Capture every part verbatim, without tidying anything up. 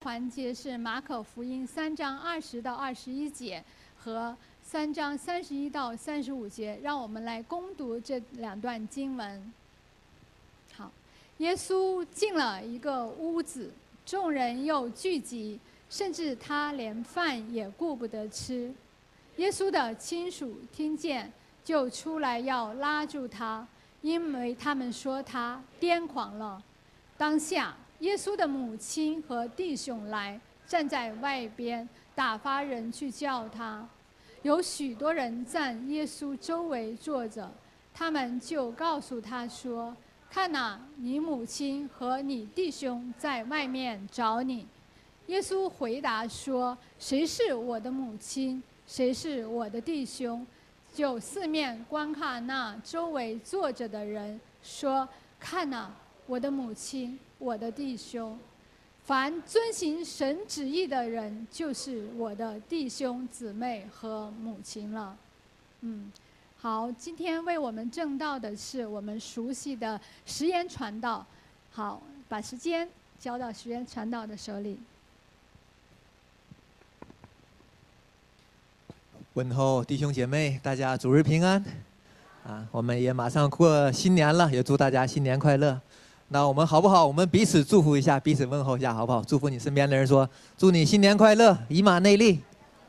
环节是马可福音三章二十到二十一节和三章三十一到三十五节，让我们来攻读这两段经文。好，耶稣进了一个屋子，众人又聚集，甚至他连饭也顾不得吃。耶稣的亲属听见，就出来要拉住他，因为他们说他癫狂了。当下，耶稣的母亲和弟兄来，站在外边，打发人去叫他。有许多人站耶稣周围坐着，他们就告诉他说：“看哪，你母亲和你弟兄在外面找你。”耶稣回答说：“谁是我的母亲？谁是我的弟兄？”就四面观看那周围坐着的人，说：“看哪，我的母亲，我的弟兄。凡遵行神旨意的人，就是我的弟兄姊妹和母亲了。”嗯，好，今天为我们证道的是我们熟悉的实言传道。好，把时间交到实言传道的手里。 问候弟兄姐妹，大家主日平安啊！我们也马上过新年了，也祝大家新年快乐。那我们好不好？我们彼此祝福一下，彼此问候一下，好不好？祝福你身边的人说：“祝你新年快乐，以马内利。”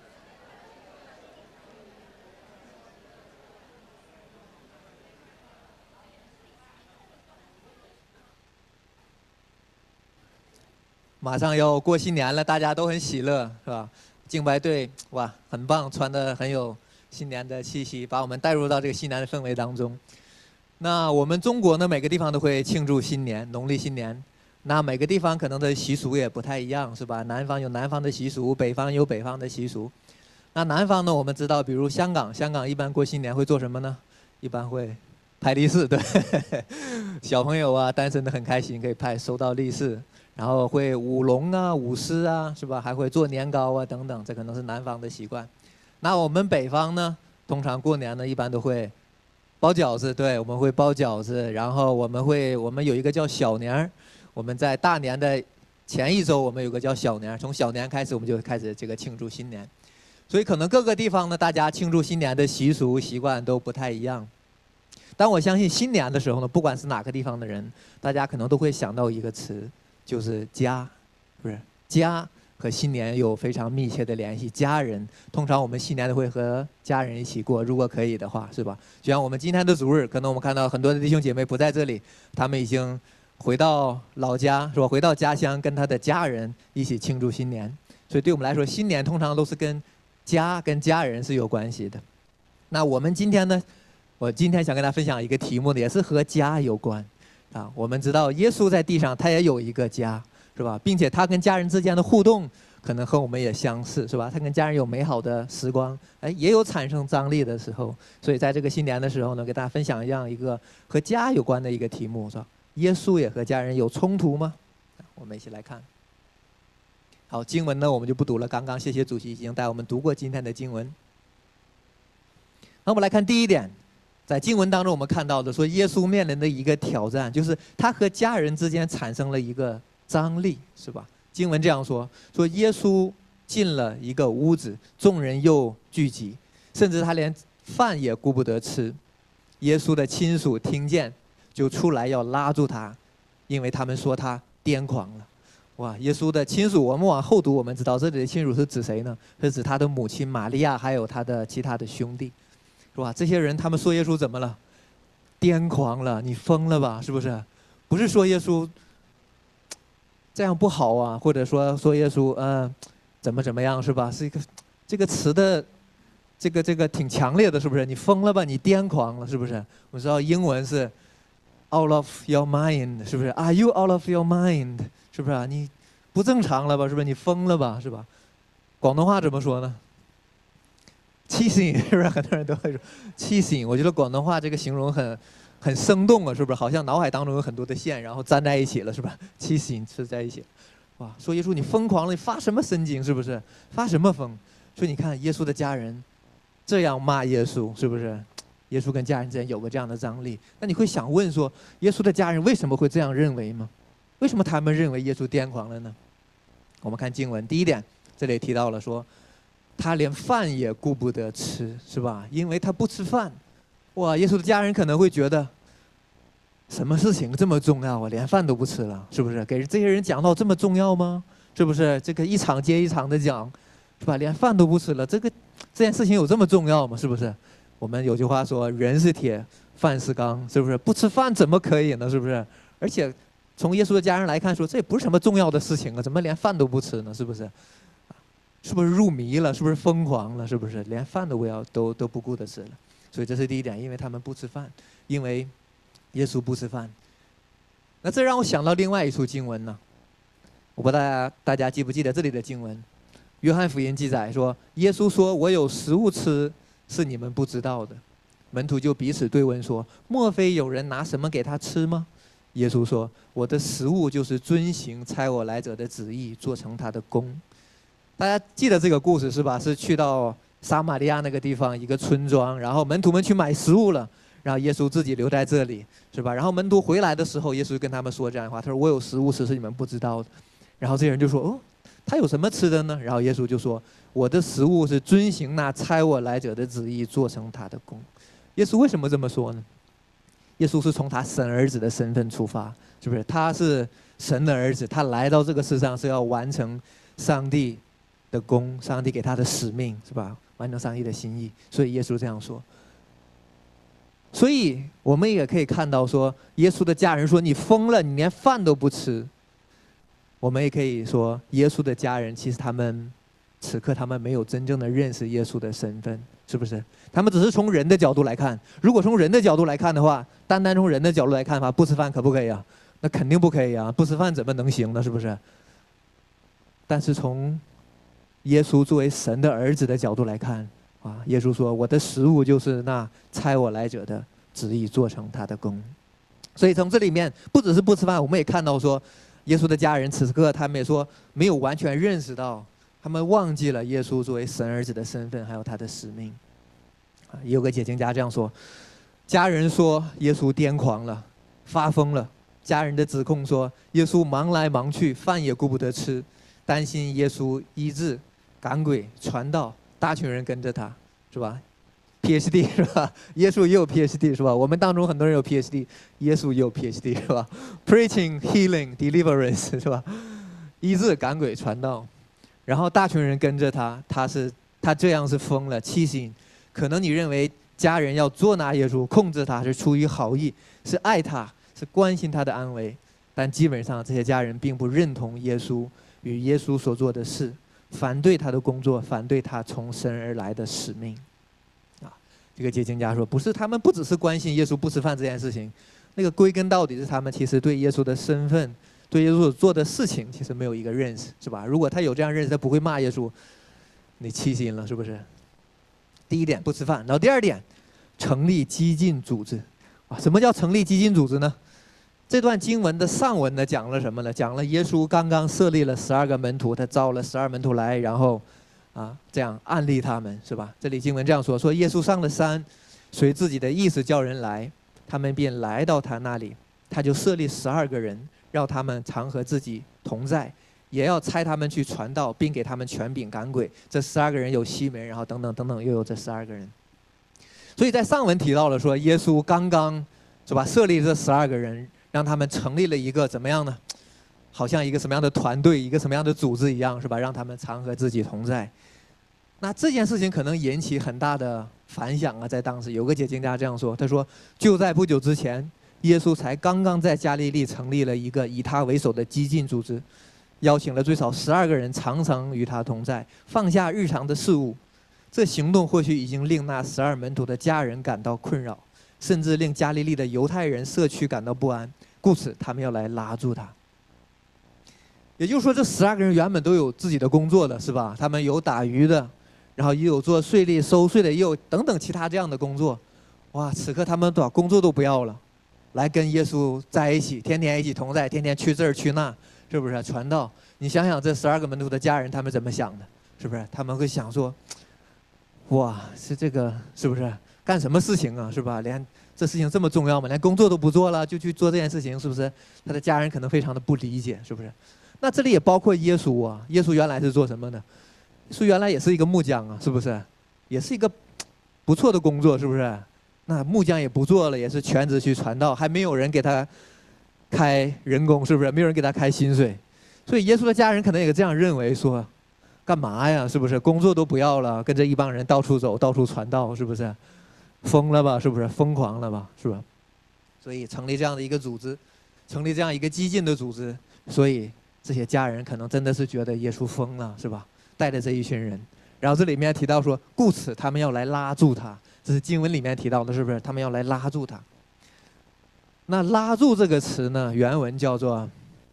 马上要过新年了，大家都很喜乐，是吧？敬拜队哇，很棒，穿得很有新年的气息，把我们带入到这个新年的氛围当中。那我们中国呢，每个地方都会庆祝新年，农历新年。那每个地方可能的习俗也不太一样，是吧？南方有南方的习俗，北方有北方的习俗。那南方呢，我们知道，比如香港，香港一般过新年会做什么呢？一般会派利是，对，小朋友啊，单身的很开心，可以派收到利是。然后会舞龙啊、舞狮啊，是吧？还会做年糕啊等等，这可能是南方的习惯。那我们北方呢，通常过年呢，一般都会包饺子，对，我们会包饺子。然后我们会，我们有一个叫小年儿，我们在大年的前一周，我们有个叫小年儿，从小年开始，我们就开始这个庆祝新年。所以可能各个地方呢，大家庆祝新年的习俗习惯都不太一样。但我相信新年的时候呢，不管是哪个地方的人，大家可能都会想到一个词。就是家，不是家和新年有非常密切的联系。家人通常我们新年都会和家人一起过，如果可以的话，是吧？就像我们今天的主日，可能我们看到很多的弟兄姐妹不在这里，他们已经回到老家，是吧？回到家乡，跟他的家人一起庆祝新年。所以对我们来说，新年通常都是跟家、跟家人是有关系的。那我们今天呢，我今天想跟大家分享一个题目呢，也是和家有关。啊，我们知道耶稣在地上，他也有一个家，是吧？并且他跟家人之间的互动，可能和我们也相似，是吧？他跟家人有美好的时光，哎，也有产生张力的时候。所以在这个新年的时候呢，给大家分享一样一个和家有关的一个题目，是吧？耶稣也和家人有冲突吗？我们一起来看。好，经文呢我们就不读了，刚刚谢谢主席已经带我们读过今天的经文。那我们来看第一点。在经文当中，我们看到的说，耶稣面临的一个挑战，就是他和家人之间产生了一个张力，是吧？经文这样说：说耶稣进了一个屋子，众人又聚集，甚至他连饭也顾不得吃。耶稣的亲属听见，就出来要拉住他，因为他们说他癫狂了。哇！耶稣的亲属，我们往后读，我们知道这里的亲属是指谁呢？是指他的母亲玛利亚，还有他的其他的兄弟。是吧？这些人他们说耶稣怎么了？癫狂了，你疯了吧？是不是？不是说耶稣这样不好啊，或者说说耶稣呃怎么怎么样，是吧？是一个这个词的这个这个挺强烈的，是不是？你疯了吧？你癫狂了，是不是？我知道英文是 out of your mind， 是不是 ？Are you out of your mind？ 是不是啊？你不正常了吧？是不是？你疯了吧？是吧？广东话怎么说呢？气醒，是不是？很多人都会说气醒。我觉得广东话这个形容很很生动啊，是不是？好像脑海当中有很多的线，然后粘在一起了，是吧？气醒是在一起，哇！说耶稣你疯狂了，你发什么神经？是不是？发什么疯？所以你看耶稣的家人这样骂耶稣，是不是？耶稣跟家人之间有个这样的张力。那你会想问说，耶稣的家人为什么会这样认为吗？为什么他们认为耶稣癫狂了呢？ 我们看经文，第一点，这里提到了说，他连饭也顾不得吃，是吧？因为他不吃饭。哇，耶稣的家人可能会觉得，什么事情这么重要啊？连饭都不吃了，是不是？给这些人讲道这么重要吗？是不是？这个一场接一场的讲，是吧？连饭都不吃了，这个这件事情有这么重要吗？是不是？我们有句话说，人是铁，饭是钢，是不是？不吃饭怎么可以呢？是不是？而且从耶稣的家人来看说，这也不是什么重要的事情啊，怎么连饭都不吃呢？是不是？是不是入迷了？是不是疯狂了？是不是？连饭都不要都都不顾得吃了？所以这是第一点，因为他们不吃饭，因为耶稣不吃饭。那这让我想到另外一处经文呢，我不知道大家大家记不记得这里的经文？约翰福音记载说，耶稣说：“我有食物吃，是你们不知道的。”门徒就彼此对问说：“莫非有人拿什么给他吃吗？”耶稣说：“我的食物就是遵行差我来者的旨意，做成他的功。”大家记得这个故事是吧？是去到撒玛利亚那个地方一个村庄，然后门徒们去买食物了，然后耶稣自己留在这里，是吧？然后门徒回来的时候，耶稣跟他们说这样的话，他说：“我有食物吃，是你们不知道的。”然后这些人就说：“哦，他有什么吃的呢？”然后耶稣就说：“我的食物是遵行那差我来者的旨意，做成他的功。”耶稣为什么这么说呢？耶稣是从他神儿子的身份出发，是不是？他是神的儿子，他来到这个世上是要完成上帝的功，上帝给他的使命，是吧？完成上帝的心意，所以耶稣这样说。所以我们也可以看到说，耶稣的家人说：“你疯了，你连饭都不吃。”我们也可以说，耶稣的家人其实他们此刻他们没有真正的认识耶稣的身份，是不是？他们只是从人的角度来看。如果从人的角度来看的话，单单从人的角度来看的话，不吃饭可不可以啊？那肯定不可以啊！不吃饭怎么能行呢？是不是？但是从耶稣作为神的儿子的角度来看，啊，耶稣说：“我的食物就是那差我来者的旨意，做成他的功。”所以从这里面，不只是不吃饭，我们也看到说，耶稣的家人此刻他们也说没有完全认识到，他们忘记了耶稣作为神儿子的身份，还有他的使命。啊，也有个解经家这样说：家人说耶稣癫狂了，发疯了；家人的指控说耶稣忙来忙去，饭也顾不得吃。担心耶稣医治、赶鬼、传道，大群人跟着他，是吧 ？P H D 是吧？耶稣也有 P H D 是吧？我们当中很多人有 P H D， 耶稣也有 P H D 是吧 ？Preaching, healing, deliverance 是吧？医治、赶鬼、传道，然后大群人跟着他，他是他这样是疯了，气醒。可能你认为家人要捉拿耶稣、控制他是出于好意，是爱他，是关心他的安危，但基本上这些家人并不认同耶稣与耶稣所做的事，反对他的工作，反对他从神而来的使命。啊，这个解经家说，不是他们不只是关心耶稣不吃饭这件事情，那个归根到底是他们其实对耶稣的身份、对耶稣所做的事情，其实没有一个认识，是吧？如果他有这样认识，他不会骂耶稣，你气心了，是不是？第一点不吃饭，然后第二点，成立激进组织。啊，什么叫成立激进组织呢？这段经文的上文呢，讲了什么呢？讲了耶稣刚刚设立了十二个门徒，他招了十二门徒来，然后，啊，这样案例他们，是吧？这里经文这样说：说耶稣上了山，随自己的意思叫人来，他们便来到他那里，他就设立十二个人，让他们常和自己同在，也要差他们去传道，并给他们权柄赶鬼。这十二个人有西门，然后等等等等，又有这十二个人。所以在上文提到了说，耶稣刚刚是吧设立这十二个人。让他们成立了一个怎么样呢？好像一个什么样的团队，一个什么样的组织一样，是吧？让他们常和自己同在。那这件事情可能引起很大的反响啊，在当时有个解经家这样说，他说，就在不久之前，耶稣才刚刚在加利利成立了一个以他为首的激进组织，邀请了最少十二个人常常与他同在，放下日常的事物。这行动或许已经令那十二门徒的家人感到困扰，甚至令加利利的犹太人社区感到不安。故此，他们要来拉住他。也就是说，这十二个人原本都有自己的工作的，是吧？他们有打鱼的，然后也有做税吏收税的，也有等等其他这样的工作。哇，此刻他们把工作都不要了，来跟耶稣在一起，天天一起同在，天天去这儿去那，是不是？传道。你想想，这十二个门徒的家人，他们怎么想的？是不是？他们会想说：哇，是这个，是不是？干什么事情啊？是吧？连这事情这么重要吗？连工作都不做了，就去做这件事情，是不是？他的家人可能非常的不理解，是不是？ 那这里也包括耶稣啊，耶稣原来是做什么的？耶稣原来也是一个木匠啊，是不是？也是一个不错的工作，是不是？那木匠也不做了，也是全职去传道，还没有人给他开人工，是不是？没有人给他开薪水，所以耶稣的家人可能也这样认为说，干嘛呀？是不是？工作都不要了，跟着一帮人到处走，到处传道，是不是？疯了吧？是不是？疯狂了吧？是吧？所以成立这样的一个组织，成立这样一个激进的组织，所以这些家人可能真的是觉得耶稣疯了，是吧？带着这一群人，然后这里面提到说，故此他们要来拉住他，这是经文里面提到的，是不是？他们要来拉住他。那拉住这个词呢，原文叫做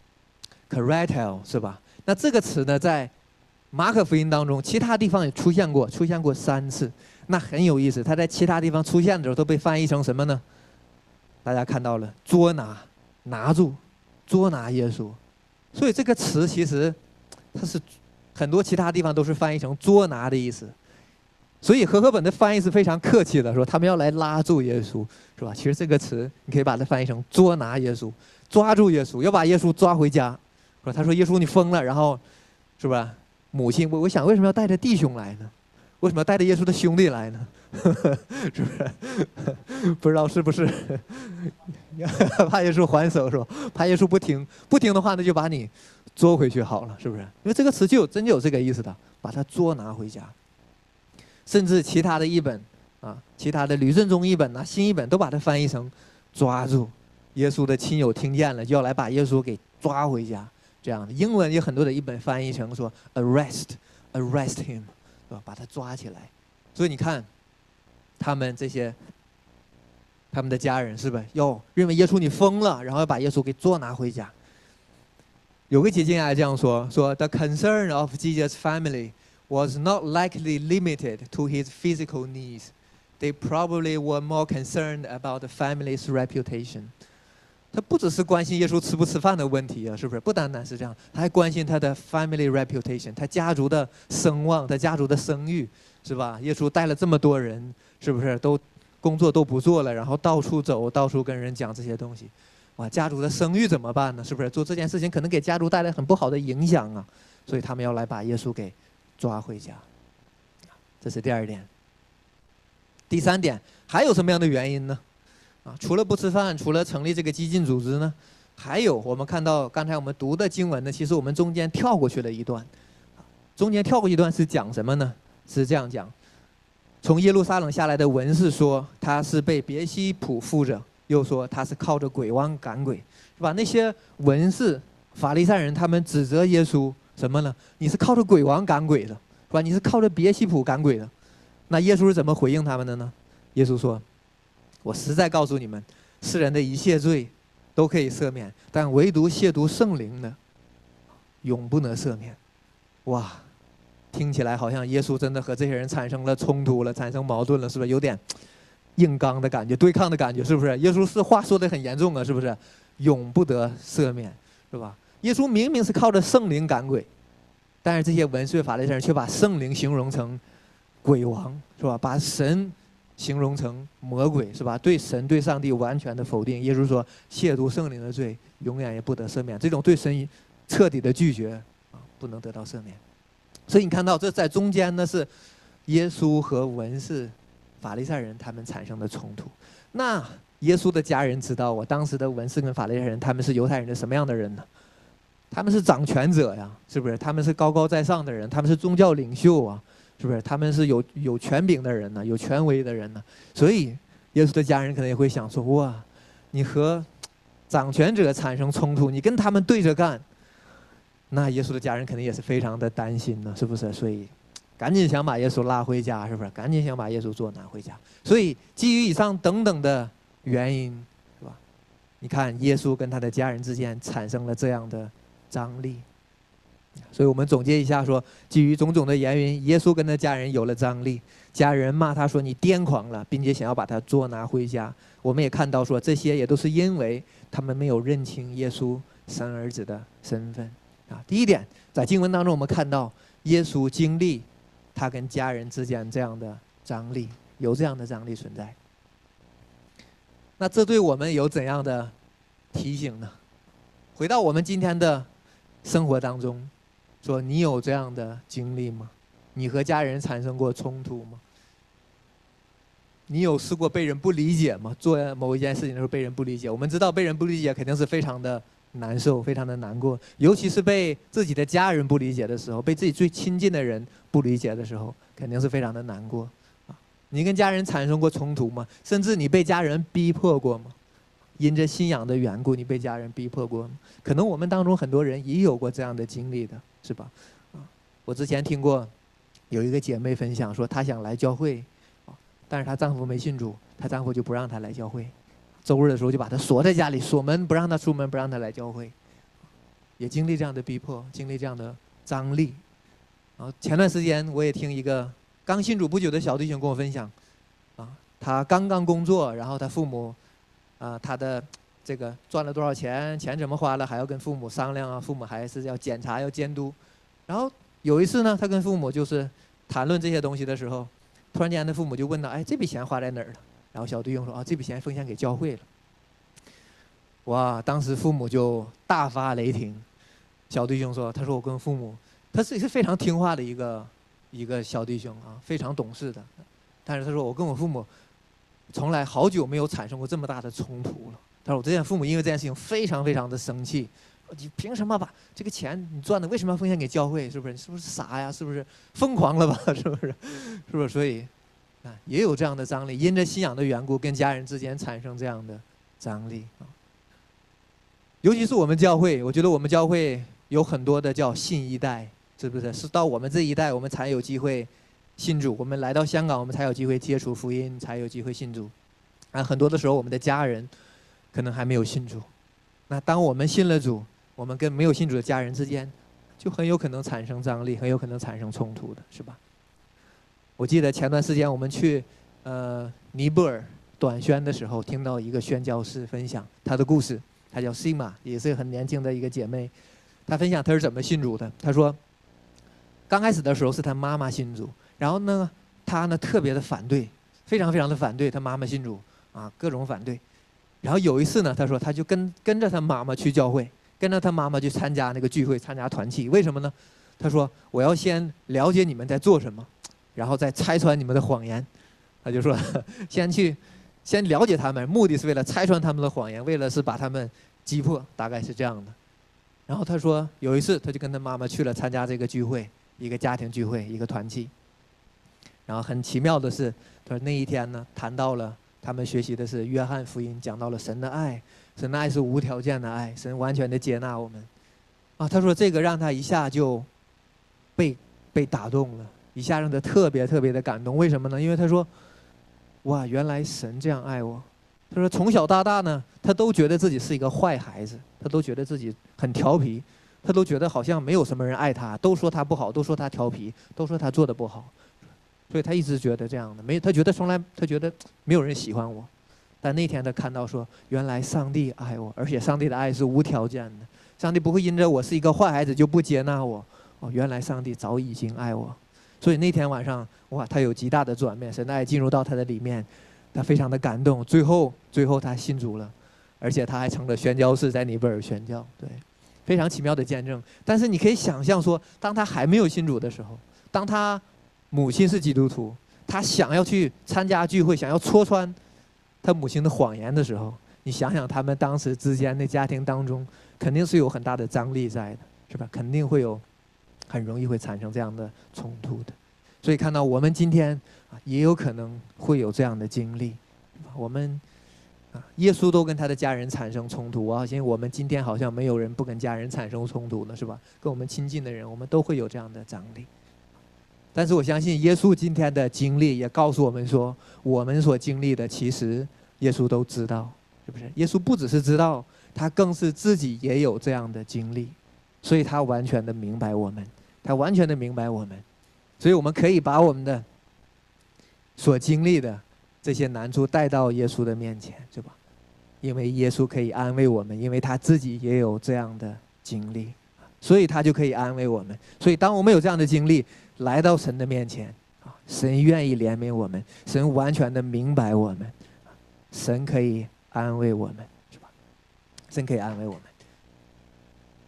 keratel， 是吧？那这个词呢，在马可福音当中，其他地方也出现过，出现过三次。那很有意思，它在其他地方出现的时候都被翻译成什么呢？大家看到了，捉拿、拿住、捉拿耶稣。所以这个词其实它是很多其他地方都是翻译成捉拿的意思。所以和合本的翻译是非常客气的，说他们要来拉住耶稣，是吧？其实这个词你可以把它翻译成捉拿耶稣，抓住耶稣，要把耶稣抓回家。说他说耶稣你疯了，然后是吧？母亲，我我想为什么要带着弟兄来呢？为什么要带着耶稣的兄弟来呢？是不是？不知道是不是怕耶稣还手是吧？怕耶稣不听，不听的话那就把你捉回去好了，是不是？因为这个词就有真就有这个意思的，把他捉拿回家。甚至其他的译本啊，其他的吕振中译本啊、新译本都把它翻译成抓住。耶稣的亲友听见了，就要来把耶稣给抓回家。这样的英文有很多的译本翻译成说 arrest arrest him， 是吧？把他抓起来。所以你看，他们这些他们的家人是吧，要认为耶稣你疯了，然后要把耶稣给捉拿回家。有个解经家这样说：说 the concern of Jesus' family was not likely limited to his physical needs. They probably were more concerned about the family's reputation. 他不只是关心耶稣吃不吃饭的问题啊，是不是？不单单是这样，他还关心他的 family reputation， 他家族的声望，他家族的声誉，是吧？耶稣带了这么多人，是不是都工作都不做了，然后到处走，到处跟人讲这些东西，哇，家族的声誉怎么办呢？是不是？做这件事情可能给家族带来很不好的影响啊，所以他们要来把耶稣给抓回家。这是第二点。第三点，还有什么样的原因呢？啊，除了不吃饭，除了成立这个激进组织呢，还有我们看到刚才我们读的经文呢，其实我们中间跳过去了一段，中间跳过一段是讲什么呢？是这样讲：从耶路撒冷下来的文士说他是被别西卜附着，又说他是靠着鬼王赶鬼，是吧？那些文士、法利赛人他们指责耶稣什么呢？你是靠着鬼王赶鬼的，是吧？你是靠着别西卜赶鬼的。那耶稣是怎么回应他们的呢？耶稣说：我实在告诉你们，世人的一切罪都可以赦免，但唯独亵渎圣灵的，永不能赦免。哇，听起来好像耶稣真的和这些人产生了冲突了，产生矛盾了，是不是？有点硬刚的感觉，对抗的感觉，是不是？耶稣是话说得很严重啊，是不是？永不得赦免，是吧？耶稣明明是靠着圣灵赶鬼，但是这些文士法利赛人却把圣灵形容成鬼王，是吧？把神形容成魔鬼，是吧？对神对上帝完全的否定。耶稣说亵渎圣灵的罪永远也不得赦免，这种对神彻底的拒绝啊，不能得到赦免。所以你看到这在中间呢，是耶稣和文士法利赛人他们产生的冲突。那耶稣的家人知道我当时的文士跟法利赛人他们是犹太人的什么样的人呢？他们是掌权者呀，是不是？他们是高高在上的人，他们是宗教领袖啊，是不是？他们是有有权柄的人呢，有权威的人呢。所以耶稣的家人可能也会想说：哇，你和掌权者产生冲突，你跟他们对着干，那耶稣的家人肯定也是非常的担心呢，是不是？所以赶紧想把耶稣拉回家，是不是？赶紧想把耶稣捉拿回家。所以基于以上等等的原因，是吧？你看耶稣跟他的家人之间产生了这样的张力。所以我们总结一下说，基于种种的原因，耶稣跟他家人有了张力，家人骂他说你癫狂了，并且想要把他捉拿回家。我们也看到说，这些也都是因为他们没有认清耶稣神儿子的身份啊。第一点，在经文当中我们看到耶稣经历他跟家人之间这样的张力，有这样的张力存在。那这对我们有怎样的提醒呢？回到我们今天的生活当中，说你有这样的经历吗？你和家人产生过冲突吗？你有试过被人不理解吗？做某一件事情的时候被人不理解，我们知道被人不理解肯定是非常的难受，非常的难过，尤其是被自己的家人不理解的时候，被自己最亲近的人不理解的时候，肯定是非常的难过。啊，你跟家人产生过冲突吗？甚至你被家人逼迫过吗？因着信仰的缘故，你被家人逼迫过吗？可能我们当中很多人也有过这样的经历的，是吧？啊，我之前听过有一个姐妹分享说，她想来教会。但是她丈夫没信主，她丈夫就不让她来教会，周日的时候就把她锁在家里，锁门不让她出门，不让她来教会。也经历这样的逼迫，经历这样的张力。然后前段时间我也听一个刚信主不久的小弟兄跟我分享，啊，他刚刚工作，然后他父母，啊，他的这个赚了多少钱，钱怎么花了，还要跟父母商量啊，父母还是要检查要监督。然后有一次呢，他跟父母就是谈论这些东西的时候。突然间，他父母就问到：“哎，这笔钱花在哪儿了？”然后小弟兄说：“啊，这笔钱奉献给教会了。”哇！当时父母就大发雷霆。小弟兄说：“他说我跟父母，他是是非常听话的一个一个小弟兄啊，非常懂事的。但是他说我跟我父母从来好久没有产生过这么大的冲突了。他说我这件父母因为这件事情非常非常的生气。你凭什么把这个钱你赚的为什么要奉献给教会？是不是？你是不是傻呀？是不是疯狂了吧？是不是？是不是？所以，啊，也有这样的张力，因着信仰的缘故，跟家人之间产生这样的张力啊。尤其是我们教会，我觉得我们教会有很多的叫信一代，是不是？是到我们这一代，我们才有机会信主。我们来到香港，我们才有机会接触福音，才有机会信主。啊，很多的时候，我们的家人可能还没有信主。那当我们信了主，我们跟没有信主的家人之间，就很有可能产生张力，很有可能产生冲突的，是吧？我记得前段时间我们去呃尼泊尔短宣的时候，听到一个宣教士分享他的故事，她叫西玛，也是很年轻的一个姐妹。她分享她是怎么信主的。她说，刚开始的时候是她妈妈信主，然后呢，她呢特别的反对，非常非常的反对她妈妈信主啊，各种反对。然后有一次呢，她说她就跟跟着她妈妈去教会。跟着他妈妈去参加那个聚会，参加团契，为什么呢？他说：“我要先了解你们在做什么，然后再拆穿你们的谎言。”他就说：“先去，先了解他们，目的是为了拆穿他们的谎言，为了是把他们击破，大概是这样的。”然后他说，有一次他就跟他妈妈去了参加这个聚会，一个家庭聚会，一个团契。然后很奇妙的是，他说那一天呢，谈到了他们学习的是约翰福音，讲到了神的爱。神的爱是无条件的爱，神完全的接纳我们，啊，他说这个让他一下就被被打动了，一下让他特别特别的感动。为什么呢？因为他说，哇，原来神这样爱我。他说从小到大呢，他都觉得自己是一个坏孩子，他都觉得自己很调皮，他都觉得好像没有什么人爱他，都说他不好，都说他调皮，都说他做的不好，所以他一直觉得这样的，没他觉得从来他觉得没有人喜欢我。但那天他看到说，原来上帝爱我，而且上帝的爱是无条件的，上帝不会因着我是一个坏孩子就不接纳我。哦，原来上帝早已经爱我，所以那天晚上，哇，他有极大的转变，神的爱进入到他的里面，他非常的感动。最后，最后他信主了，而且他还成了宣教士，在尼泊尔宣教，对，非常奇妙的见证。但是你可以想象说，当他还没有信主的时候，当他母亲是基督徒，他想要去参加聚会，想要戳穿他母亲的谎言的时候，你想想他们当时之间的家庭当中，肯定是有很大的张力在的，是吧？肯定会有，很容易会产生这样的冲突的。所以看到我们今天啊，也有可能会有这样的经历。我们啊，耶稣都跟他的家人产生冲突，我好像我们今天好像没有人不跟家人产生冲突呢，是吧？跟我们亲近的人，我们都会有这样的张力。但是我相信耶稣今天的经历也告诉我们说，我们所经历的其实耶稣都知道，是不是？耶稣不只是知道，他更是自己也有这样的经历，所以他完全的明白我们，他完全的明白我们，所以我们可以把我们的所经历的这些难处带到耶稣的面前，是吧？因为耶稣可以安慰我们，因为他自己也有这样的经历，所以他就可以安慰我们。所以当我们有这样的经历来到神的面前，神愿意怜悯我们，神完全的明白我们，神可以安慰我们，是吧？神可以安慰我们。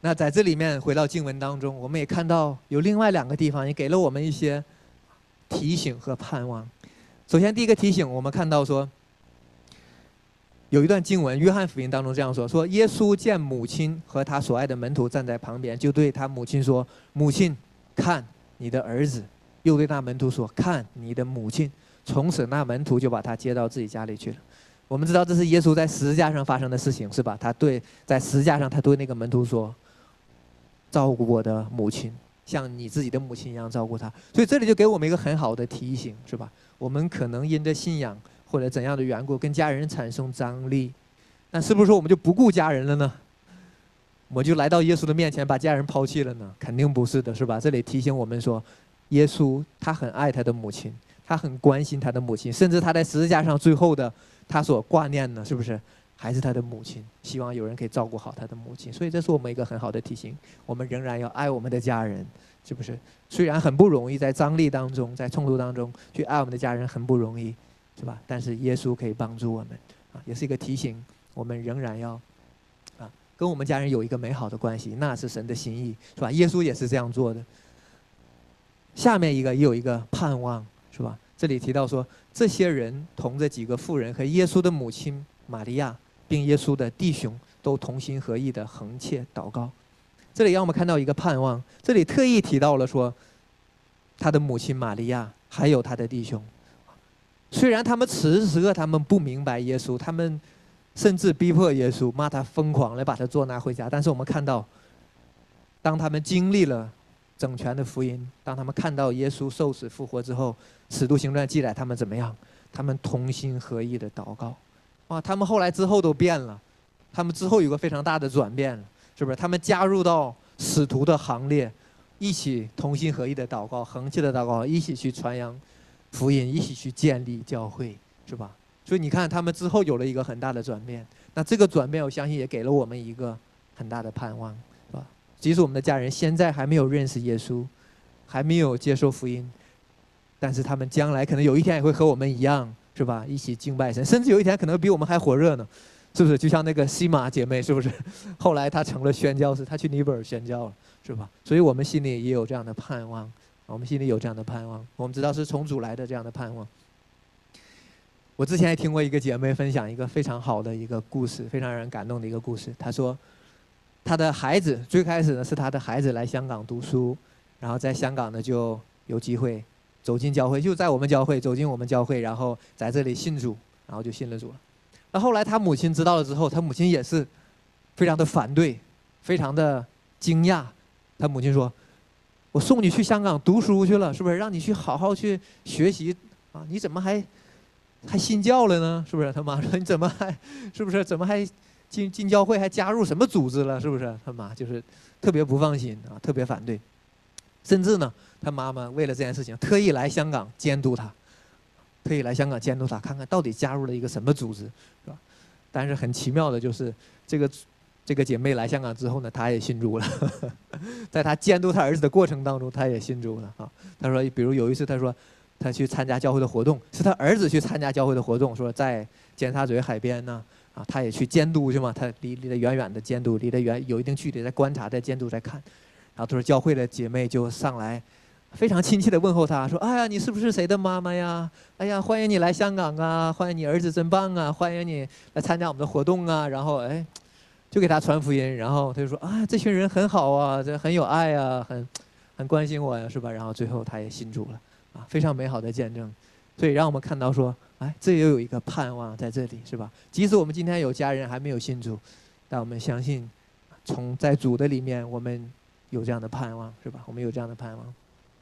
那在这里面回到经文当中，我们也看到有另外两个地方也给了我们一些提醒和盼望。首先第一个提醒，我们看到说有一段经文，约翰福音当中这样说：说耶稣见母亲和他所爱的门徒站在旁边，就对他母亲说：母亲，看你的儿子。又对那门徒说：看你的母亲。从此那门徒就把他接到自己家里去了。我们知道这是耶稣在十字架上发生的事情，是吧？他对在十字架上他对那个门徒说：照顾我的母亲，像你自己的母亲一样照顾她。所以这里就给我们一个很好的提醒，是吧？我们可能因着信仰或者怎样的缘故跟家人产生张力，那是不是说我们就不顾家人了呢？我就来到耶稣的面前把家人抛弃了呢？肯定不是的，是吧？这里提醒我们说，耶稣他很爱他的母亲，他很关心他的母亲，甚至他在十字架上最后的他所挂念的，是不是还是他的母亲？希望有人可以照顾好他的母亲。所以这是我们一个很好的提醒，我们仍然要爱我们的家人，是不是？虽然很不容易，在张力当中，在冲突当中去爱我们的家人很不容易，是吧？但是耶稣可以帮助我们啊，也是一个提醒，我们仍然要啊跟我们家人有一个美好的关系，那是神的心意，是吧？耶稣也是这样做的。下面一个也有一个盼望，是吧？这里提到说，这些人同着几个妇人和耶稣的母亲玛利亚，并耶稣的弟兄都同心合意的横切祷告。这里让我们看到一个盼望，这里特意提到了说，他的母亲玛利亚还有他的弟兄。虽然他们此时此刻他们不明白耶稣，他们甚至逼迫耶稣，骂他疯狂，来把他捉拿回家。但是我们看到，当他们经历了整全的福音，当他们看到耶稣受死复活之后，使徒行传记载他们怎么样？他们同心合意的祷告。啊，他们后来之后都变了，他们之后有个非常大的转变了，是不是？他们加入到使徒的行列，一起同心合意的祷告，横切的祷告，一起去传扬福音，一起去建立教会，是吧？所以你看，他们之后有了一个很大的转变。那这个转变，我相信也给了我们一个很大的盼望，是吧？即使我们的家人现在还没有认识耶稣，还没有接受福音，但是他们将来可能有一天也会和我们一样，是吧？一起敬拜神，甚至有一天可能比我们还火热呢，是不是？就像那个西玛姐妹，是不是？后来她成了宣教士，她去尼泊尔宣教了，是吧？所以我们心里也有这样的盼望，我们心里有这样的盼望，我们知道是从主来的这样的盼望。我之前也听过一个姐妹分享一个非常好的一个故事，非常让人感动的一个故事。她说，她的孩子最开始呢是她的孩子来香港读书，然后在香港呢就有机会走进教会，就在我们教会走进我们教会，然后在这里信主，然后就信了主了。那后来她母亲知道了之后，她母亲也是非常的反对，非常的惊讶。她母亲说：“我送你去香港读书去了，是不是？让你去好好去学习啊？你怎么还还信教了呢？是不是？”他妈说：“你怎么还是不是？怎么还进进教会，还加入什么组织了？是不是？”他妈就是特别不放心啊，特别反对。甚至呢，他妈妈为了这件事情，特意来香港监督他，特意来香港监督他，看看到底加入了一个什么组织，是吧？但是很奇妙的就是，这个这个姐妹来香港之后呢，她也信主了。在她监督她儿子的过程当中，她也信主了啊。她说，比如有一次，她说她去参加教会的活动，是她儿子去参加教会的活动，说在尖沙咀海边呢，啊，她也去监督去嘛，她离离得远远的监督，离得远有一定距离，在观察，在监督，在看。然后她说，教会的姐妹就上来，非常亲切的问候她，说：“哎呀，你是不是谁的妈妈呀？哎呀，欢迎你来香港啊！欢迎你儿子真棒啊！欢迎你来参加我们的活动啊！”然后哎，就给她传福音。然后她就说：“啊，这群人很好啊，这很有爱啊，很很关心我呀，是吧？”然后最后她也信主了，啊，非常美好的见证。所以让我们看到说，哎，这也有一个盼望在这里，是吧？即使我们今天有家人还没有信主，但我们相信，从在主的里面，我们有这样的盼望，是吧？我们有这样的盼望。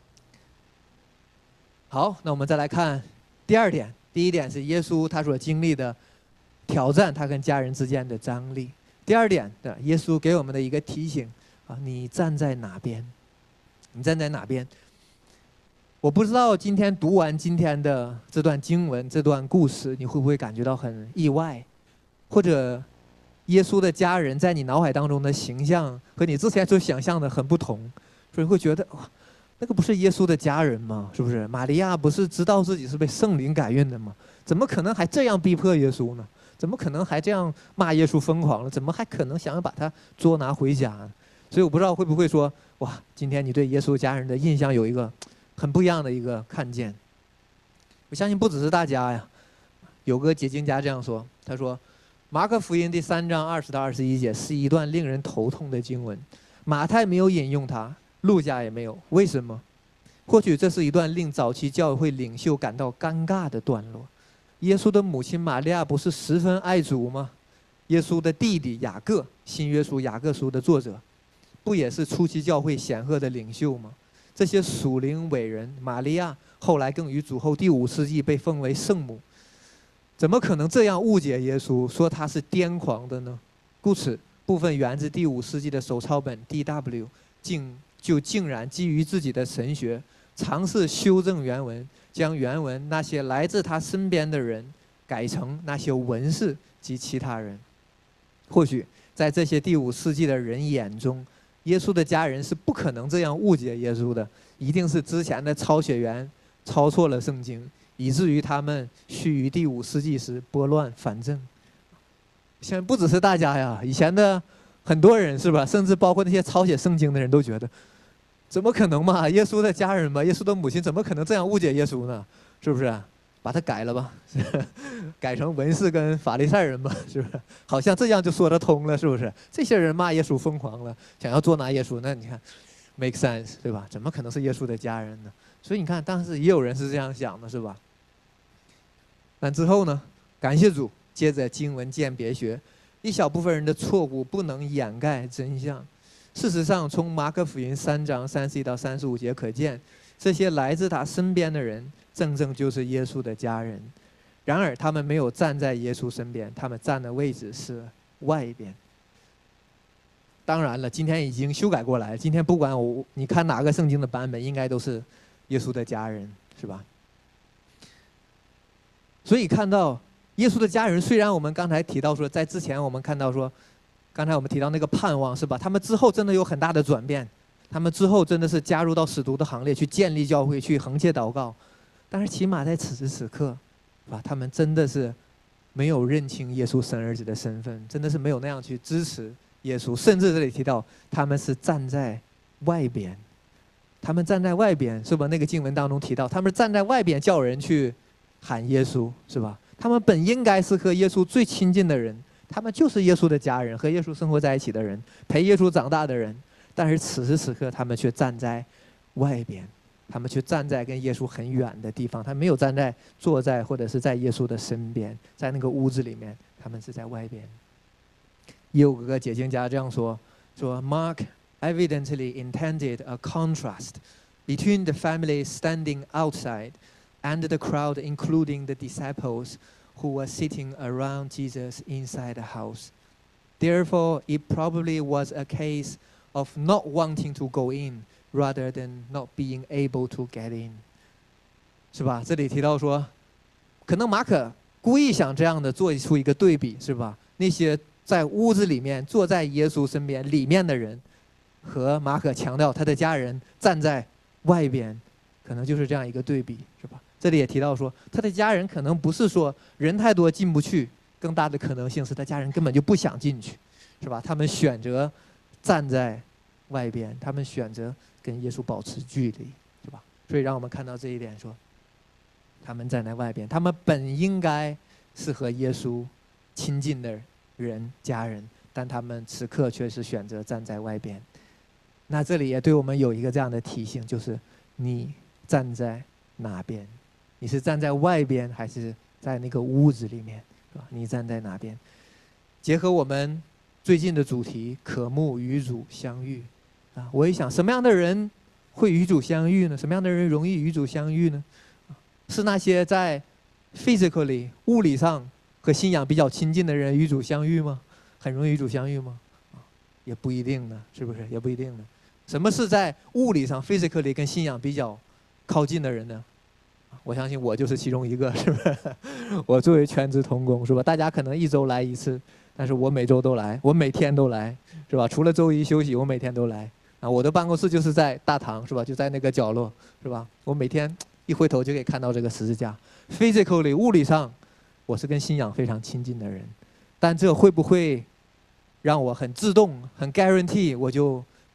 好，那我们再来看第二点。第一点是耶稣他所经历的挑战，他跟家人之间的张力。第二点的，耶稣给我们的一个提醒啊，你站在哪边？你站在哪边？我不知道今天读完今天的这段经文、这段故事，你会不会感觉到很意外，或者耶稣的家人在你脑海当中的形象和你之前所想象的很不同，所以会觉得哇，那个不是耶稣的家人吗？是不是？玛利亚不是知道自己是被圣灵感孕的吗？怎么可能还这样逼迫耶稣呢？怎么可能还这样骂耶稣疯狂了？怎么还可能想要把他捉拿回家呢？ 所以我不知道会不会说，哇，今天你对耶稣家人的印象有一个很不一样的一个看见。我相信不只是大家呀，有个解经家这样说，他说，马可福音第三章二十到二十一节是一段令人头痛的经文，马太没有引用它，路加也没有，为什么？或许这是一段令早期教会领袖感到尴尬的段落。耶稣的母亲玛利亚不是十分爱主吗？耶稣的弟弟雅各，新约书雅各书的作者，不也是初期教会显赫的领袖吗？这些属灵伟人，玛利亚后来更于主后第五世纪被奉为圣母，怎么可能这样误解耶稣，说他是癫狂的呢？故此，部分源自第五世纪的手抄本 D W 竟就竟然基于自己的神学，尝试修正原文，将原文那些来自他身边的人改成那些文士及其他人。或许在这些第五世纪的人眼中，耶稣的家人是不可能这样误解耶稣的，一定是之前的抄写员抄错了圣经，以至于他们须于第五世纪时拨乱反正。现在不只是大家呀，以前的很多人是吧，甚至包括那些抄写圣经的人都觉得，怎么可能嘛？耶稣的家人嘛，耶稣的母亲怎么可能这样误解耶稣呢？是不是？把它改了吧，改成文士跟法利赛人吧，是不是？好像这样就说得通了，是不是？这些人骂耶稣疯狂了，想要捉拿耶稣，那你看 ，make sense 对吧？怎么可能是耶稣的家人呢？所以你看，当时也有人是这样想的，是吧？但之后呢？感谢主，接着经文鉴别学，一小部分人的错误不能掩盖真相。事实上，从马可福音三章三十一到三十五节可见，这些来自他身边的人，正正就是耶稣的家人。然而，他们没有站在耶稣身边，他们站的位置是外边。当然了，今天已经修改过来，今天不管我你看哪个圣经的版本，应该都是耶稣的家人，是吧？所以看到耶稣的家人，虽然我们刚才提到说，在之前我们看到说，刚才我们提到那个盼望，是吧？他们之后真的有很大的转变，他们之后真的是加入到使徒的行列，去建立教会，去横切祷告。但是起码在此时此刻，是吧？他们真的是没有认清耶稣神儿子的身份，真的是没有那样去支持耶稣。甚至这里提到，他们是站在外边，他们站在外边，是吧？那个经文当中提到，他们站在外边叫人去喊耶稣，是吧？他们本应该是和耶稣最亲近的人，他们就是耶稣的家人，和耶稣生活在一起的人，陪耶稣长大的人。但是此时此刻，他们却站在外边，他们却站在跟耶稣很远的地方，他没有站在坐在或者是在耶稣的身边，在那个屋子里面，他们是在外边。也有个解经家这样说，说 Mark evidently intended a contrast between the family standing outside and the crowd, including the disciples who were sitting around Jesus inside the house. Therefore, it probably was a case of not wanting to go in rather than not being able to get in. 是吧？这里提到说，可能马可故意想这样的做出一个对比，是吧？那些在屋子里面坐在耶稣身边里面的人，和马可强调他的家人站在外边，可能就是这样一个对比，是吧？这里也提到说，他的家人可能不是说人太多进不去，更大的可能性是他家人根本就不想进去，是吧？他们选择站在外边，他们选择跟耶稣保持距离，是吧？所以让我们看到这一点说，他们站在外边，他们本应该是和耶稣亲近的人、家人，但他们此刻却是选择站在外边。那这里也对我们有一个这样的提醒，就是你站在哪边？你是站在外边，还是在那个屋子里面？是吧？你站在哪边？结合我们最近的主题，渴慕与主相遇啊！我一想，什么样的人会与主相遇呢？什么样的人容易与主相遇呢？是那些在 physically 物理上和信仰比较亲近的人与主相遇吗？很容易与主相遇吗？也不一定呢，是不是？也不一定呢。什么是在物理上 physically 跟信仰比较靠近的人呢？我相信我就是其中一个，是不是？我作为全职同工，是吧？大家可能一周来一次，但是我每周都来，我每天都来，是吧？除了周一休息，我每天都来。啊，我的办公室就是在大堂，是吧？就在那个角落，是吧？我每天一回头就可以看到这个十字架。physically 物理上，我是跟信仰非常亲近的人，但这会不会让我很自动、很 guarantee 我就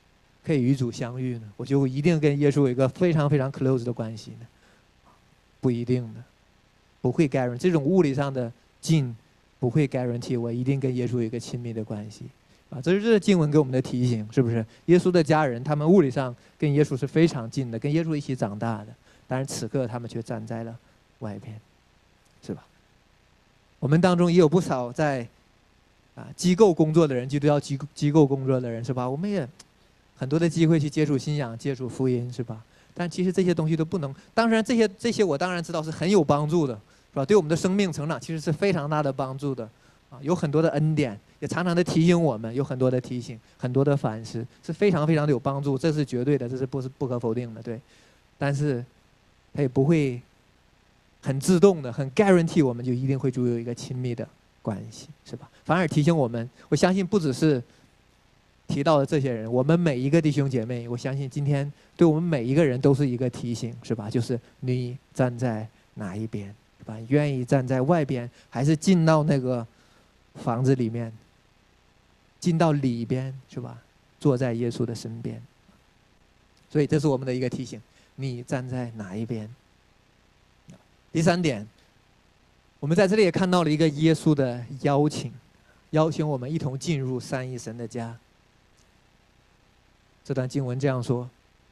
可以与主相遇呢？我就一定跟耶稣有一个非常非常 close 的关系呢？不一定的，不会 guarantee 这种物理上的近，不会 guarantee 我一定跟耶稣有一个亲密的关系。啊，这是这经文给我们的提醒，是不是？耶稣的家人，他们物理上跟耶稣是非常近的，跟耶稣一起长大的，但是此刻他们却站在了外边，是吧？我们当中也有不少在啊机构工作的人，基督教机机构工作的人，是吧？我们也很多的机会去接触信仰、接触福音，是吧？但其实这些东西都不能，当然这些这些我当然知道是很有帮助的，是吧？对我们的生命成长其实是非常大的帮助的，啊，有很多的恩典，也常常的提醒我们，有很多的提醒，很多的反思，是非常非常的有帮助，这是绝对的，这是不是不可否定的，对。但是，它也不会很自动的、很 guarantee 我们就一定会有一个亲密的关系，是吧？反而提醒我们，我相信不只是提到的这些人，我们每一个弟兄姐妹，我相信今天对我们每一个人都是一个提醒，是吧？就是你站在哪一边，是吧？愿意站在外边，还是进到那个房子里面，进到里边，是吧？坐在耶稣的身边。所以这是我们的一个提醒，你站在哪一边？第三点，我们在这里也看到了一个耶稣的邀请，邀请我们一同进入三一神的家。这段经文这样说：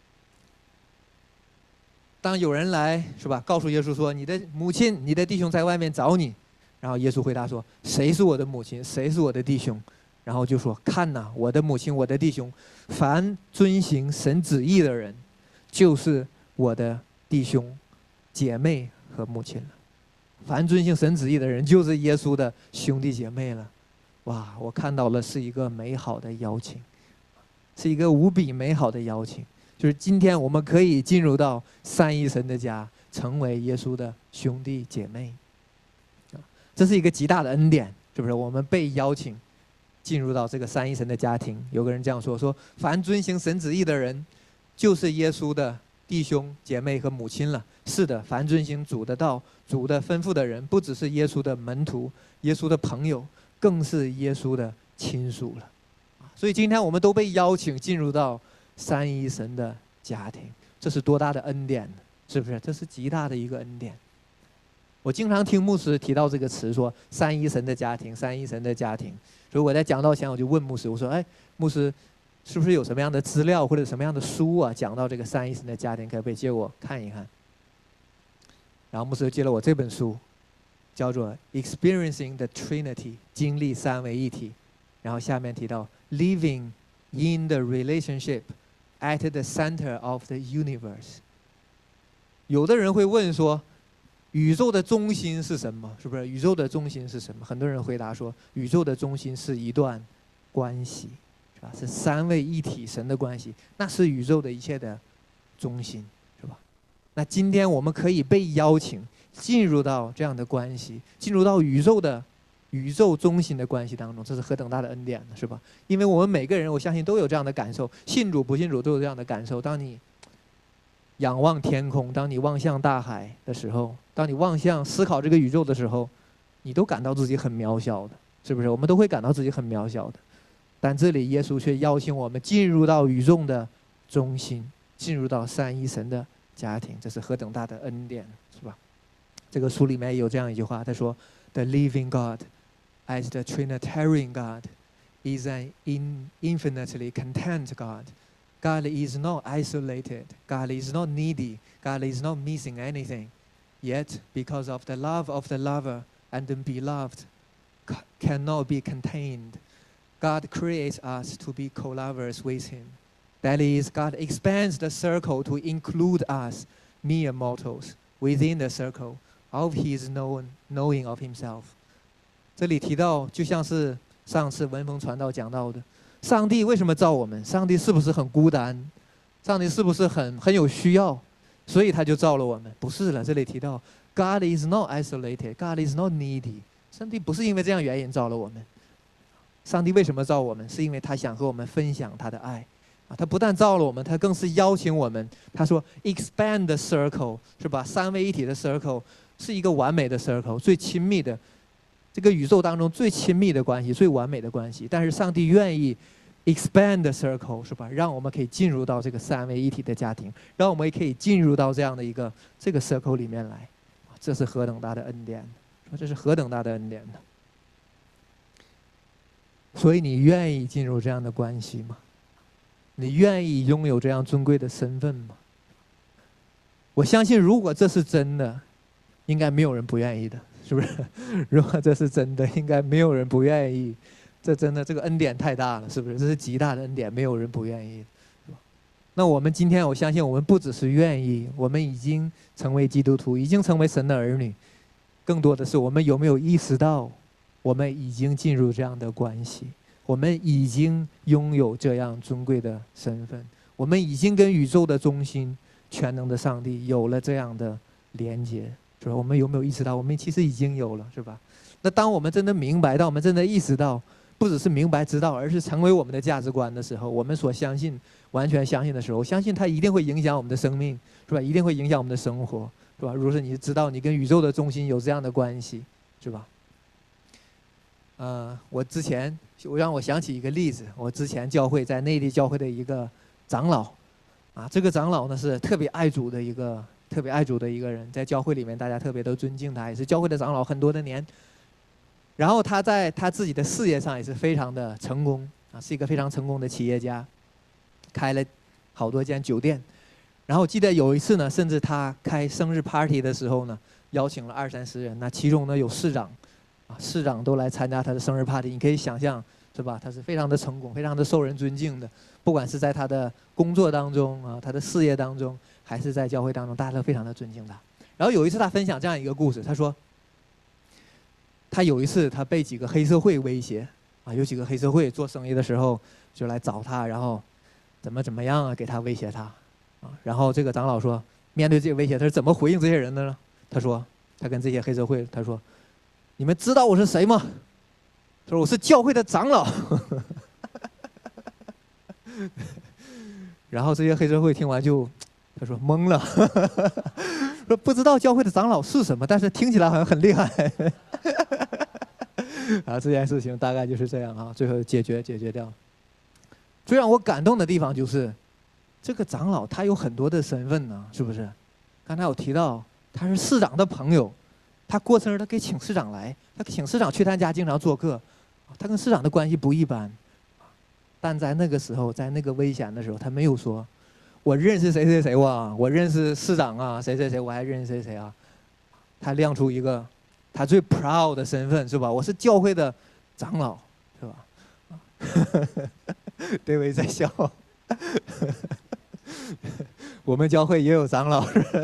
当有人来，是吧，告诉耶稣说，你的母亲、你的弟兄在外面找你，然后耶稣回答说，谁是我的母亲，谁是我的弟兄？然后就说，看哪，我的母亲，我的弟兄，凡遵行神旨意的人，就是我的弟兄、姐妹和母亲了。凡遵行神旨意的人，就是耶稣的兄弟姐妹了。哇，我看到了是一个美好的邀请，是一个无比美好的邀请，就是今天我们可以进入到三一神的家，成为耶稣的兄弟姐妹。这是一个极大的恩典，是不是？我们被邀请进入到这个三一神的家庭。有个人这样说：说凡遵行神旨意的人，就是耶稣的弟兄姐妹和母亲了。是的，凡遵行主的道、主的吩咐的人，不只是耶稣的门徒、耶稣的朋友，更是耶稣的亲属了。所以今天我们都被邀请进入到三一神的家庭，这是多大的恩典，是不是？这是极大的一个恩典。我经常听牧师提到这个词，说三一神的家庭，三一神的家庭。所以我在讲道前我就问牧师，我说：“哎，牧师，是不是有什么样的资料或者什么样的书啊，讲到这个三一神的家庭，可不可以借我看一看？”然后牧师就借了我这本书，叫做《Experiencing the Trinity》，经历三位一体。然后下面提到 Living in the relationship at the center of the universe。有的人会问说，宇宙的中心是什么？是不是？宇宙的中心是什么？很多人回答说，宇宙的中心是一段关系，是吧？是三位一体神的关系，那是宇宙的一切的中心，是吧？那今天我们可以被邀请进入到这样的关系，进入到宇宙的宇宙中心的关系当中，这是何等大的恩典呢，是吧？因为我们每个人，我相信都有这样的感受，信主不信主都有这样的感受。当你仰望天空，当你望向大海的时候，当你望向思考这个宇宙的时候，你都感到自己很渺小的，是不是？我们都会感到自己很渺小的。但这里耶稣却邀请我们进入到宇宙的中心，进入到三一神的家庭，这是何等大的恩典，是吧？这个书里面有这样一句话，他说 ：“The living God, as the Trinitarian God, is an in infinitely content God. God is not isolated. God is not needy. God is not missing anything. Yet, because of the love of the lover and the beloved cannot be contained, God creates us to be co-lovers with Him. That is, God expands the circle to include us, mere mortals, within the circle of His known, knowing of Himself.” 这里提到，就像是上次文风传道讲到的，上帝为什么造我们？上帝是不是很孤单？上帝是不是很很有需要？所以他就造了我们？不是了，这里提到 God is not isolated, God is not needy。上帝不是因为这样原因造了我们。上帝为什么造我们？是因为他想和我们分享他的爱。啊，他不但造了我们，他更是邀请我们。他说 expand the circle， 是吧？三位一体的 circle 是一个完美的 circle， 最亲密的，这个宇宙当中最亲密的关系，最完美的关系。但是上帝愿意 expand the circle 是吧？让我们可以进入到这个三位一体的家庭，让我们也可以进入到这样的一个这个 circle 里面来，这是何等大的恩典！说这是何等大的恩典呢？所以你愿意进入这样的关系吗？你愿意拥有这样尊贵的身份吗？我相信，如果这是真的，应该没有人不愿意的，是不是？如果这是真的，应该没有人不愿意。这真的，这个恩典太大了，是不是？这是极大的恩典，没有人不愿意。那我们今天，我相信我们不只是愿意，我们已经成为基督徒，已经成为神的儿女。更多的是，我们有没有意识到，我们已经进入这样的关系，我们已经拥有这样尊贵的身份，我们已经跟宇宙的中心、全能的上帝有了这样的连接，是吧？我们有没有意识到，我们其实已经有了，是吧？那当我们真的明白到，我们真的意识到，不只是明白知道，而是成为我们的价值观的时候，我们所相信、完全相信的时候，我相信它一定会影响我们的生命，是吧？一定会影响我们的生活，是吧？如果是你知道你跟宇宙的中心有这样的关系，是吧？呃，我之前我让我想起一个例子，我之前教会在内地教会的一个长老，啊，这个长老呢是特别爱主的一个特别爱主的一个人，在教会里面大家特别都尊敬他，也是教会的长老很多的年。然后他在他自己的事业上也是非常的成功啊，是一个非常成功的企业家，开了好多间酒店。然后记得有一次呢，甚至他开生日 party 的时候呢，邀请了二三十人，那其中呢有市长，啊，市长都来参加他的生日 party。你可以想象，是吧？他是非常的成功，非常的受人尊敬的，不管是在他的工作当中啊，他的事业当中，还是在教会当中，大家都非常的尊敬他。然后有一次他分享这样一个故事，他说，他有一次他被几个黑社会威胁，啊，有几个黑社会做生意的时候就来找他，然后怎么怎么样啊，给他威胁他，啊，然后这个长老说，面对这个威胁，他是怎么回应这些人的呢？他说，他跟这些黑社会，他说，你们知道我是谁吗？他说我是教会的长老。然后这些黑社会听完就，他说懵了，说不知道教会的长老是什么，但是听起来好像很厉害。啊，这件事情大概就是这样啊，最后解决解决掉。最让我感动的地方就是，这个长老他有很多的身份呢，是不是？刚才有提到他是市长的朋友，他过生日他可以请市长来，他请市长去他家经常做客，他跟市长的关系不一般。但在那个时候，在那个危险的时候，他没有说我认识谁谁谁哇，我认识市长啊，谁谁谁，我还认识谁谁啊。他亮出一个他最 proud 的身份，是吧？我是教会的长老，是吧？对维在笑。我们教会也有长老。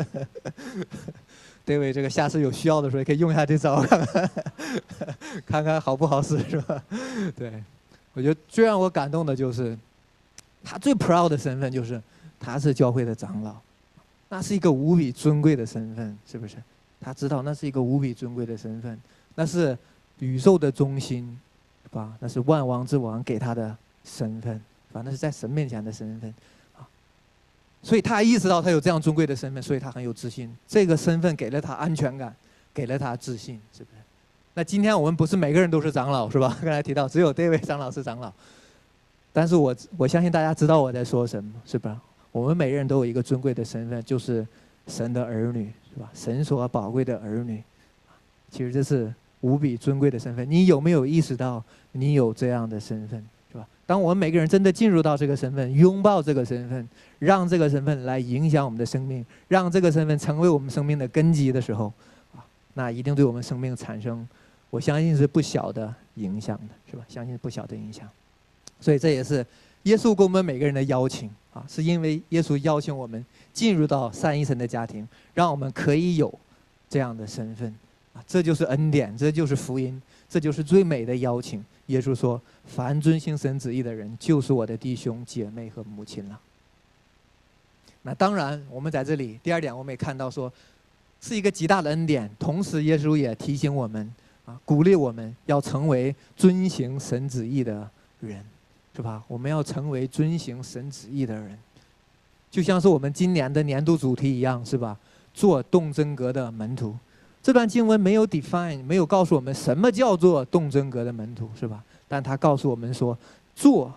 对维这个下次有需要的时候可以用一下这招，看看看看好不好使，是吧？对，我觉得最让我感动的就是他最 proud 的身份就是他是教会的长老，那是一个无比尊贵的身份，是不是？他知道那是一个无比尊贵的身份，那是宇宙的中心，是吧？那是万王之王给他的身份，是吧？那是在神面前的身份，啊，所以他意识到他有这样尊贵的身份，所以他很有自信。这个身份给了他安全感，给了他自信，是不是？那今天我们不是每个人都是长老，是吧？刚才提到只有这位长老是长老，但是我我相信大家知道我在说什么，是吧？我们每个人都有一个尊贵的身份，就是神的儿女，是吧？神所宝贵的儿女，其实这是无比尊贵的身份。你有没有意识到你有这样的身份，是吧？当我们每个人真的进入到这个身份，拥抱这个身份，让这个身份来影响我们的生命，让这个身份成为我们生命的根基的时候，啊，那一定对我们生命产生，我相信是不小的影响的，是吧？相信不小的影响。所以这也是耶稣给我们每个人的邀请啊，是因为耶稣邀请我们进入到三一神的家庭，让我们可以有这样的身份啊，这就是恩典，这就是福音，这就是最美的邀请。耶稣说：“凡遵行神旨意的人，就是我的弟兄姐妹和母亲了。”那当然，我们在这里第二点，我们也看到说，是一个极大的恩典。同时，耶稣也提醒我们啊，鼓励我们要成为遵行神旨意的人。是吧？我们要成为遵行神旨意的人，就像是我们今年的年度主题一样，是吧？做动真格的门徒。这段经文没有 define， 没有告诉我们什么叫做动真格的门徒，是吧？但他告诉我们说，做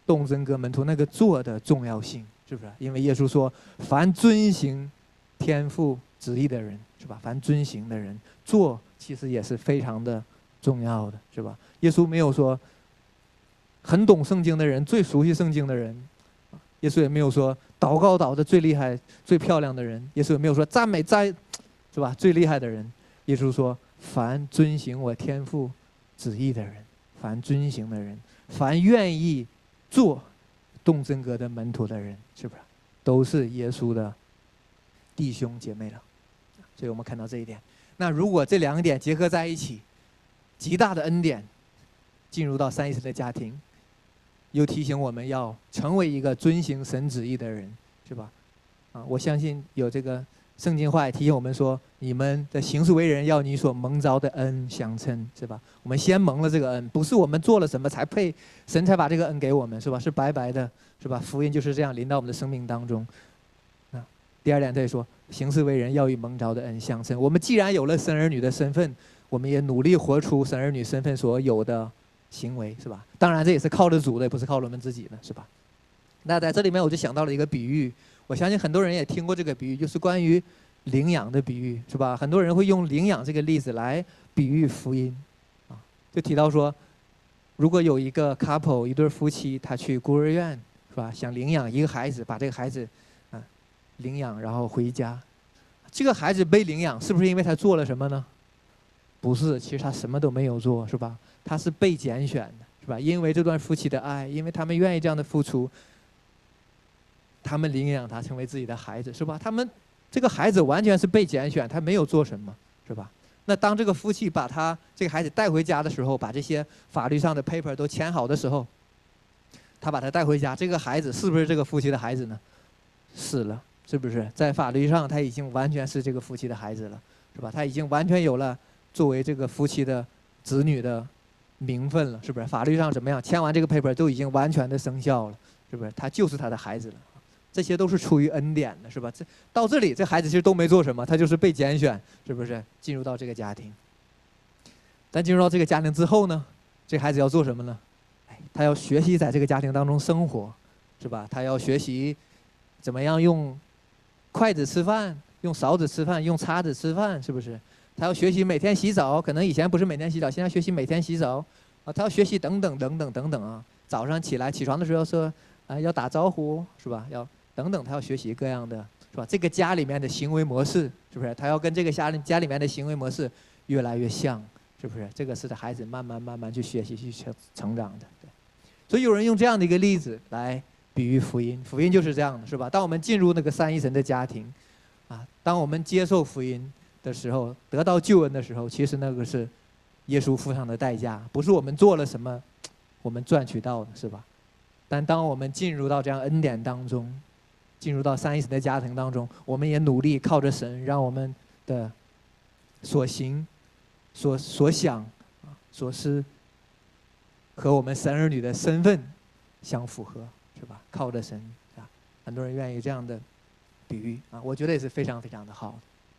动真格门徒那个做的重要性，是不是？因为耶稣说，凡遵行天父旨意的人，是吧？凡遵行的人，做其实也是非常的重要的，是吧？耶稣没有说很懂圣经的人，最熟悉圣经的人，耶稣也没有说祷告祷的最厉害、最漂亮的人，耶稣也没有说赞美赞，是吧？最厉害的人，耶稣说，凡遵行我天父旨意的人，凡遵行的人，凡愿意做动真格的门徒的人，是不是都是耶稣的弟兄姐妹了？所以我们看到这一点。那如果这两点结合在一起，极大的恩典进入到三一神的家庭，又提醒我们要成为一个遵行神旨意的人，是吧？啊，我相信有这个圣经话也提醒我们说，你们的行事为人要你所蒙召的恩相称，是吧？我们先蒙了这个恩，不是我们做了什么才配，神才把这个恩给我们，是吧？是白白的，是吧？福音就是这样临到我们的生命当中。啊，第二点他也说，行事为人要与蒙召的恩相称。我们既然有了神儿女的身份，我们也努力活出神儿女身份所有的行为，是吧？当然这也是靠着主的，也不是靠我们自己的，是吧？那在这里面我就想到了一个比喻，我相信很多人也听过这个比喻，就是关于领养的比喻，是吧？很多人会用领养这个例子来比喻福音，啊，就提到说，如果有一个 couple 一对夫妻，他去孤儿院，是吧？想领养一个孩子，把这个孩子啊领养，然后回家，这个孩子被领养，是不是因为他做了什么呢？不是，其实他什么都没有做，是吧？他是被拣选的，是吧？因为这段夫妻的爱，因为他们愿意这样的付出，他们领养他成为自己的孩子，是吧？他们这个孩子完全是被拣选，他没有做什么，是吧？那当这个夫妻把他这个孩子带回家的时候，把这些法律上的 paper 都签好的时候，他把他带回家，这个孩子是不是这个夫妻的孩子呢？是了，是不是？在法律上他已经完全是这个夫妻的孩子了，是吧？他已经完全有了作为这个夫妻的子女的名分了，是不是？法律上怎么样？签完这个 paper 都已经完全的生效了，是不是？他就是他的孩子了。这些都是出于恩典的，是吧？这到这里，这孩子其实都没做什么，他就是被拣选，是不是？进入到这个家庭。但进入到这个家庭之后呢，这孩子要做什么呢？哎，他要学习在这个家庭当中生活，是吧？他要学习怎么样用筷子吃饭，用勺子吃饭，用叉子吃饭，是不是？他要学习每天洗澡，可能以前不是每天洗澡，现在学习每天洗澡啊。他要学习等等等等等等啊。早上起来起床的时候说啊要打招呼，是吧？要等等，他要学习各样的，是吧？这个家里面的行为模式，是不是？他要跟这个家家里面的行为模式越来越像，是不是？这个是孩子慢慢慢慢去学习去成成长的。对，所以有人用这样的一个例子来比喻福音，福音就是这样的，是吧？当我们进入那个三一神的家庭，啊，当我们接受福音的时候，得到救恩的时候，其实那个是耶稣付上的代价，不是我们做了什么我们赚取到的，是吧？但当我们进入到这样恩典当中，进入到三一神的家庭当中，我们也努力靠着神，让我们的所行、所所想、所思和我们神儿女的身份相符合，是吧？靠着神啊，很多人愿意这样的比喻啊，我觉得也是非常非常的好。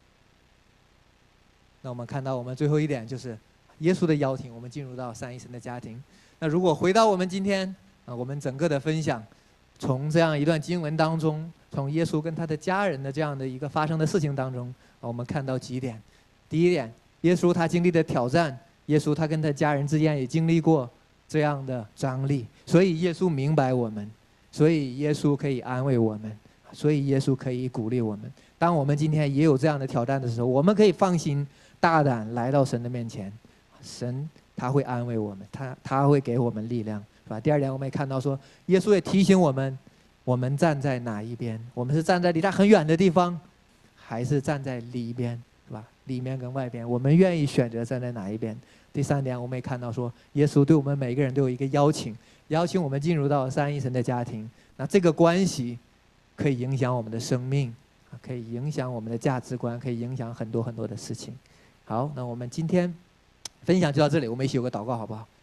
那我们看到我们最后一点就是耶稣的邀请，我们进入到三一神的家庭。那如果回到我们今天啊，我们整个的分享，从这样一段经文当中，从耶稣跟他的家人的这样的一个发生的事情当中，啊，我们看到几点。第一点，耶稣他经历的挑战，耶稣他跟他家人之间也经历过这样的张力，所以耶稣明白我们，所以耶稣可以安慰我们，所以耶稣可以鼓励我们。当我们今天也有这样的挑战的时候，我们可以放心大胆来到神的面前，神他会安慰我们，他他会给我们力量，是吧？第二点，我们也看到说，耶稣也提醒我们，我们站在哪一边？我们是站在离他很远的地方，还是站在里边，是吧？里面跟外边，我们愿意选择站在哪一边？第三点，我们也看到说，耶稣对我们每个人都有一个邀请，邀请我们进入到三一神的家庭。那这个关系可以影响我们的生命，可以影响我们的价值观，可以影响很多很多的事情。好，那我们今天分享就到这里，我们一起有个祷告好不好？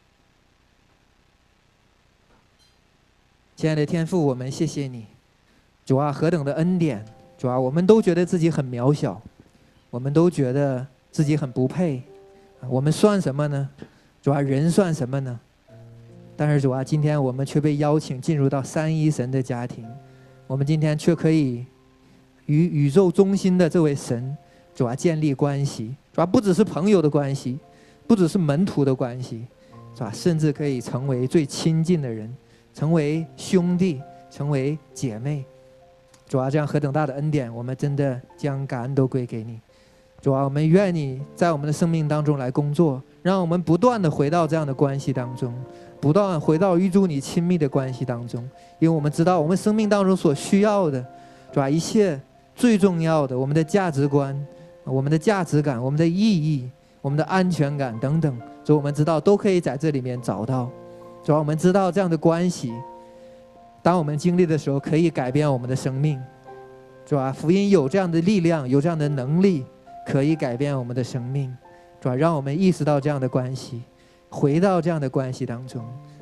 亲爱的天父，我们谢谢你，主啊，何等的恩典！主啊，我们都觉得自己很渺小，我们都觉得自己很不配，我们算什么呢？主啊，人算什么呢？ 但是主啊，今天我们却被邀请进入到三一神的家庭，我们今天却可以与宇宙中心的这位神，主啊，建立关系。主啊，不只是朋友的关系，不只是门徒的关系，主啊，甚至可以成为最亲近的人，成为兄弟，成为姐妹。主啊，这样何等大的恩典，我们真的将感恩都归给你。主啊，我们愿你在我们的生命当中来工作，让我们不断的回到这样的关系当中，不断回到与主你亲密的关系当中。因为我们知道我们生命当中所需要的，主啊，一切最重要的，我们的价值观，我们的价值感，我们的意义，我们的安全感等等，主啊，我们知道都可以在这里面找到。主啊，我们知道这样的关系当我们经历的时候可以改变我们的生命。主啊，福音有这样的力量，有这样的能力，可以改变我们的生命。主啊，让我们意识到这样的关系，回到这样的关系当中，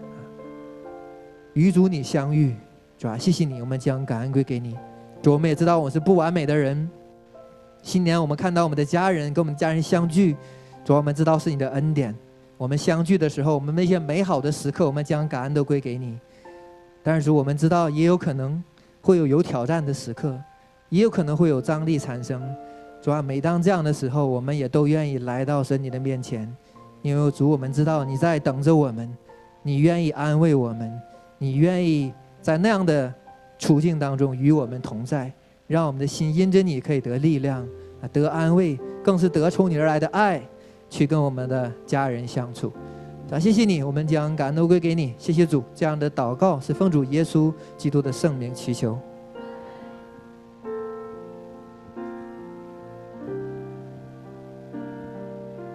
与主你相遇。主啊，谢谢你，我们将感恩归给你。主，我们也知道我是不完美的人，新年我们看到我们的家人跟我们家人相聚，主啊，我们知道是你的恩典。我们相聚的时候，我们那些美好的时刻，我们将感恩都归给你。但是主，我们知道也有可能会有有挑战的时刻，也有可能会有张力产生。主啊，每当这样的时候，我们也都愿意来到神你的面前，因为主，我们知道你在等着我们，你愿意安慰我们，你愿意在那样的处境当中与我们同在，让我们的心因着你可以得力量，得安慰，更是得从你而来的爱，去跟我们的家人相处。主啊，谢谢你，我们将感恩都归给你。谢谢主，这样的祷告是奉主耶稣基督的圣名祈求。